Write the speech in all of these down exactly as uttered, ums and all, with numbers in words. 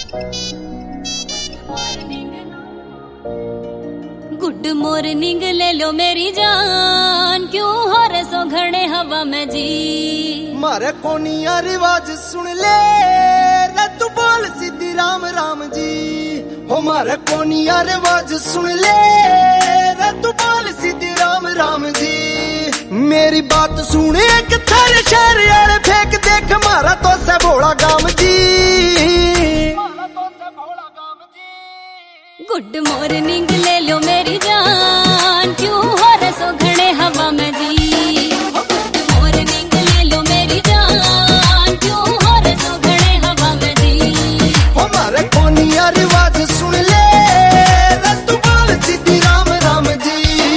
Good morning ले लो मेरी जान, क्यों हो रे सो घड़े हवा में जी। मारे कोनिया रिवाज सुन ले रे तू बोल सीधी राम राम जी। हो मारे कोनिया रिवाज सुन ले रे तू बोल सीधी राम राम जी। मेरी बात सुने एक थारे शहर यार फेंक देख मारा तो से भोला गाम जी। गुड मॉर्निंग ले लो मेरी जान, क्यों हो रे सो घड़े हवा में जी। गुड मॉर्निंग ले लो मेरी जान, क्यों हो रे सो घड़े हवा में जी। हमारे कोनिया रिवाज सुन ले रे तू बोल सीधी राम राम जी।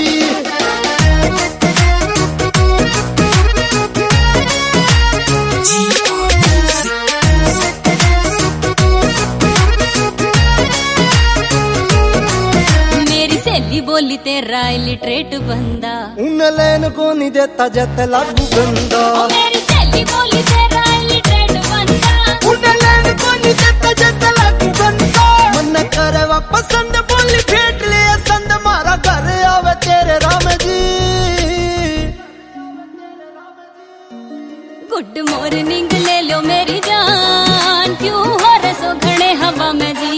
बोली तेरा इलिटरेट बंदा, उन लेन को नहीं देता जत लागू गंदा। ओ मेरी सहेली बोली तेरा इलिटरेट बंदा, उन लेन को नहीं देता जत लागू गंदा। मन करे वापस संद बोली फेंट ले संद मारा घर आवे तेरे राम जी। गुड मॉर्निंग ले लो मेरी जान, क्यों हो रे सो घड़े हवा में जी।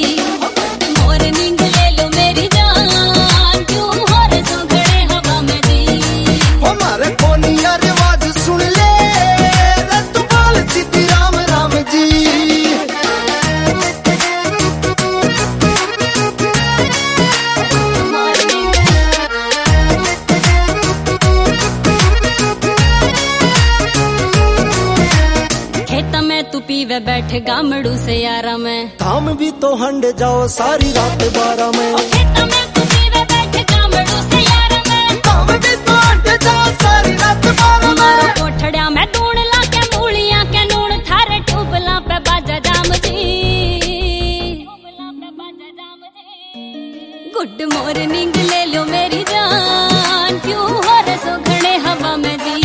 तू पीवे बैठे गामड़ू से यारा में, काम भी तो हंड जाओ सारी रात बारह में। में तू पीवे बैठे गामड़ू से यारा में, काम भी तो हंड जाओ सारी रात बारह में। कोठड़िया में ढूंढ ला के मूलियां के नून थारे टूबला पे बाजा जाम जी। गुड मॉर्निंग ले लो मेरी जान, क्यों हो रे सो घड़े हवा में जी।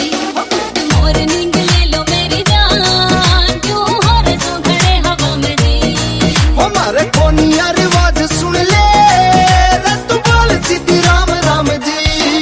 हमारे कोनिया रिवाज सुन ले रे तू बोल सीधी राम राम जी।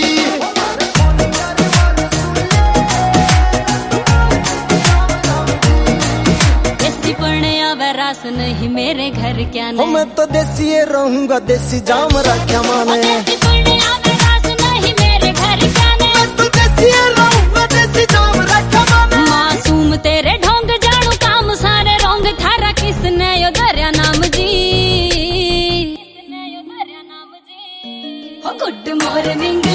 देसी पढ़ने आवे रास नहीं मेरे घर क्या नहीं। मैं तो देसी रहूंगा देसी जाम रखा माने। देसी पढ़ने आवे रास नहीं मेरे घर क्या नहीं। मैं तो देसी रहूंगा देसी जाम रखा माने। मासूम तेरे ढोंग जाड़ू काम सारे रोंग थारा किसने यो दरिया नाम जी। Good morning